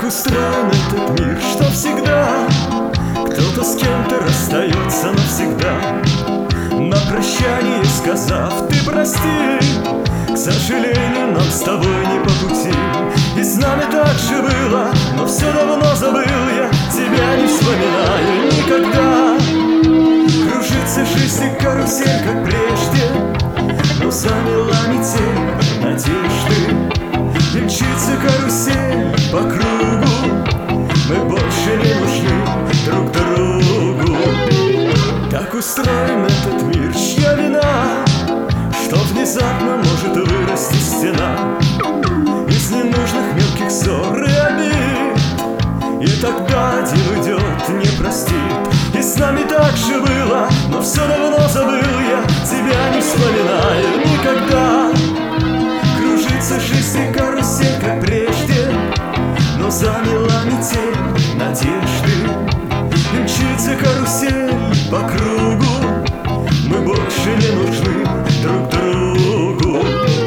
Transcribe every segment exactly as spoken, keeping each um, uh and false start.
устроен этот мир, что всегда кто-то с кем-то расстается навсегда, на прощание сказав: ты прости, к сожалению, нам с тобой не по пути. И с нами так же было, но все давно забыл я, тебя не вспоминаю никогда. Кружится жизнь и карусель, как прежде, но замела метель надежды. И мчится карусель по кругу, мы больше не нужны друг другу. Так устроен этот мир, чья вина, что внезапно может вырасти стена из ненужных мелких ссор и обид. И тогда один уйдет, не простит. И с нами так же было, но все давно забыл я, тебя не вспоминаю никогда. Кружится жизнь и карусель, как прежде, но замела метель надежды. И мчится карусель по кругу, мы больше не нужны друг другу.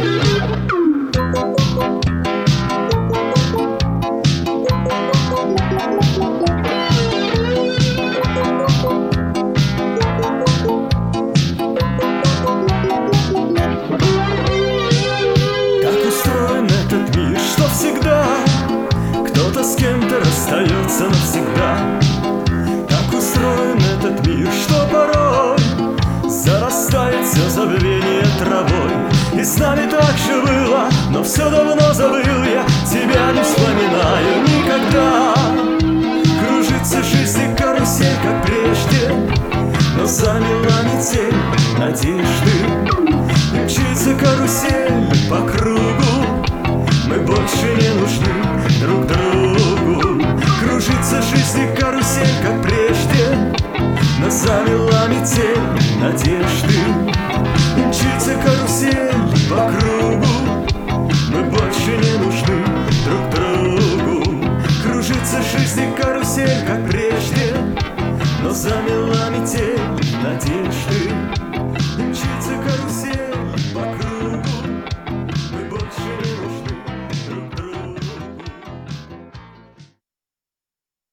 Так устроен этот мир, что всегда кто-то с кем-то расстается навсегда. Так устроен этот мир, что порой зарастает все забвение травой. И с нами так же было, но все давно забыл я, тебя не вспоминаю никогда. Кружится жизнь и карусель, как прежде, но замела метель надежды. И мчится карусель по кругу, мы больше не нужны друг другу. Кружится жизнь и карусель, как прежде, но замела метель надежды. И мчится карусель по кругу, мы больше не нужны друг другу. Кружится жизнь и карусель, как прежде, но замела метель надежды. И мчится карусель.